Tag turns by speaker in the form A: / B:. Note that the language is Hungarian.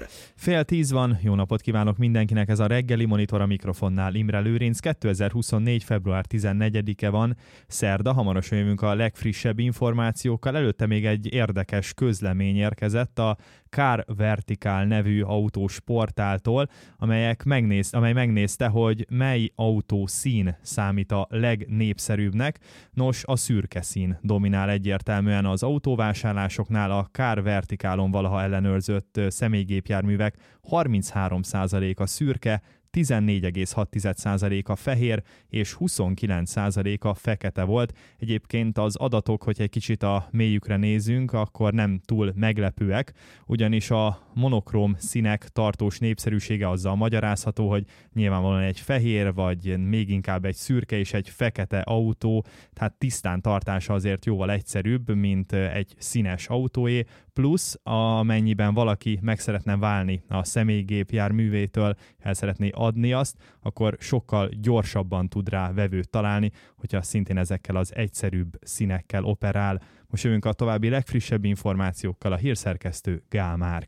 A: Monitor.
B: 9:30 van, jó napot kívánok mindenkinek, ez a reggeli Monitor, a mikrofonnál Imre Lőrinc. 2024. február 14-e van, szerda, hamarosan jövünk a legfrissebb információkkal. Előtte még egy érdekes közlemény érkezett a Car Vertical nevű autós portáltól, amely megnézte, hogy mely autó szín számít a legnépszerűbbnek. Nos, a szürke szín dominál egyértelműen az autóvásárlásoknál. A Car Verticalon valaha ellenőrzött személygépjárművek 33%-a szürke, 14,6%-a fehér és 29%-a fekete volt. Egyébként az adatok, hogy egy kicsit a mélyükre nézünk, akkor nem túl meglepőek, ugyanis a monokróm színek tartós népszerűsége azzal magyarázható, hogy nyilvánvalóan egy fehér, vagy még inkább egy szürke és egy fekete autó, tehát tisztán tartása azért jóval egyszerűbb, mint egy színes autóé, plusz amennyiben valaki meg szeretne válni a személygépjárművétől, el szeretné adni azt, akkor sokkal gyorsabban tud rá vevőt találni, hogyha szintén ezekkel az egyszerűbb színekkel operál. Most jövünk a további legfrissebb információkkal, a hírszerkesztő Gál Márk.